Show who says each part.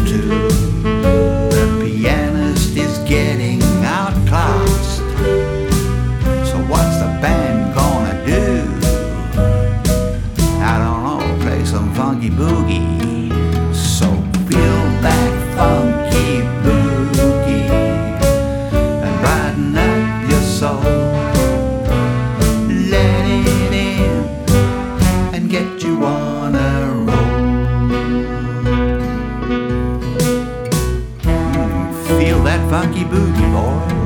Speaker 1: too. The pianist is getting outclassed. So what's the band gonna do? I don't know, play some funky boogie. So feel that funky boogie and brighten up your soul. Let it in and get you on a roll. Feel that funky boogie, boy.